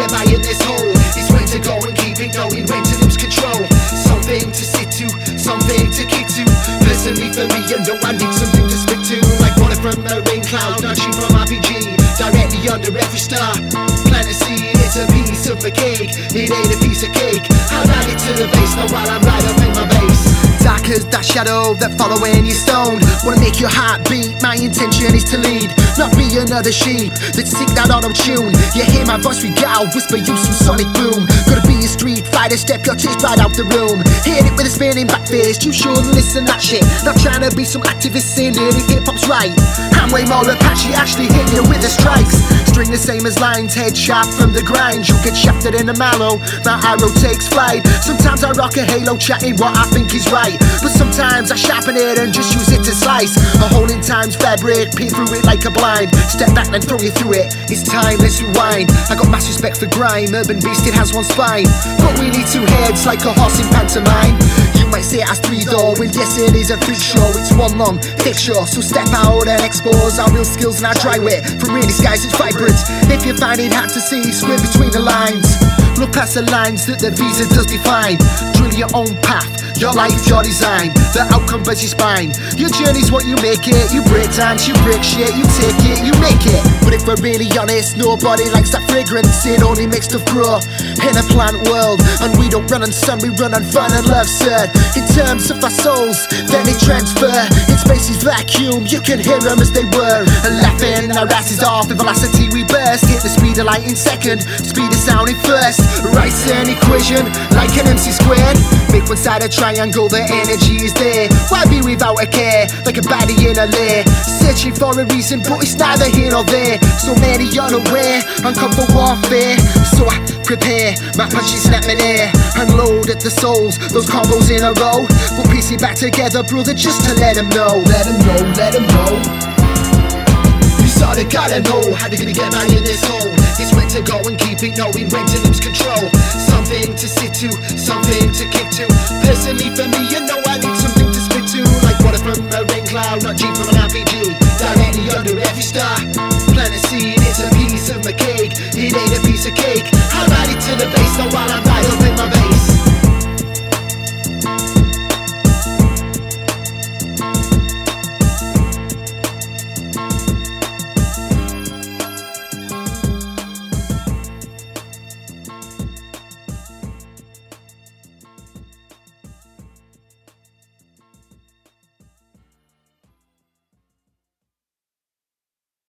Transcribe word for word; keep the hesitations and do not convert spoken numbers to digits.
get by in this hole. It's when to go and keep it going, when to lose control. Something to sit to, something to kick to. Personally for me, you know I need something to stick to. Like water from a rain cloud, nudging from R P G. Directly under every star. Plant a seed, it's a piece of the cake. It ain't a piece of cake. I ride it to the base, now while I'm right up in my base. Dark as that shadow that follow when you're stoned. Wanna make your heart beat, my intention is to lead. Not be another sheep that sing that auto tune. You hear my voice regal, whisper you some sonic boom. Gotta be a street fighter, step your teeth right out the room. Hit it with a spinning back fist, you shouldn't listen that shit. Not trying to be some activist saying that hip hop's right. I'm way more Apache, actually hit you with the strikes. String the same as lines, head sharp from the grind. You get shafted in the mallow, my arrow takes flight. Sometimes I rock a halo chatting what I think is right, but sometimes I sharpen it and just use it to slice a hole in time's fabric, peer through it like a blind. Step back and throw you through it, it's time, let's rewind. I got mass respect for grime, urban beast, it has one spine. But we need two heads like a horse in pantomime. You might say it has three though, and yes it is a freak show. It's one long, thick show, so step out and expose our real skills and our dry wit. From rainy skies it's vibrant. If you find it hard to see, swim between the lines. Look past the lines that the visa does define. Drill your own path, your life, your design. The outcome burns your spine. Your journey's what you make it. You break dance, you break shit, you take it, you make it. But if we're really honest, nobody likes that fragrance. It only makes stuff grow in a plant world. And we don't run on sun, we run on fun and love, sir. In terms of our souls, then they transfer. In space's vacuum, you can hear them as they were. And laughing our asses off, in velocity we burst. Hit the speed of light in second, speed of sound in first. Write an equation like an M C squared. Make one side a triangle, the energy is there. Why be without a care, like a baddie in a lair? Searching for a reason, but it's neither here nor there. So many unaware, uncover warfare. So I prepare, my punches snap midair. Unload at the souls, those combos in a row. We'll piece it back together, brother, just to let them know. Let them know, let them know. You sorta gotta know how they're gonna get by in this hole. It's when to go and keep it, knowing when to lose control. Something to sit to, something to kick to. Personally for me, you know I need something to spit to. Like water from a rain cloud, not G from an R P G. Directly under every star. Plant a seed, it's a piece of my cake. It ain't a piece of cake. I ride it to the base, so while I'm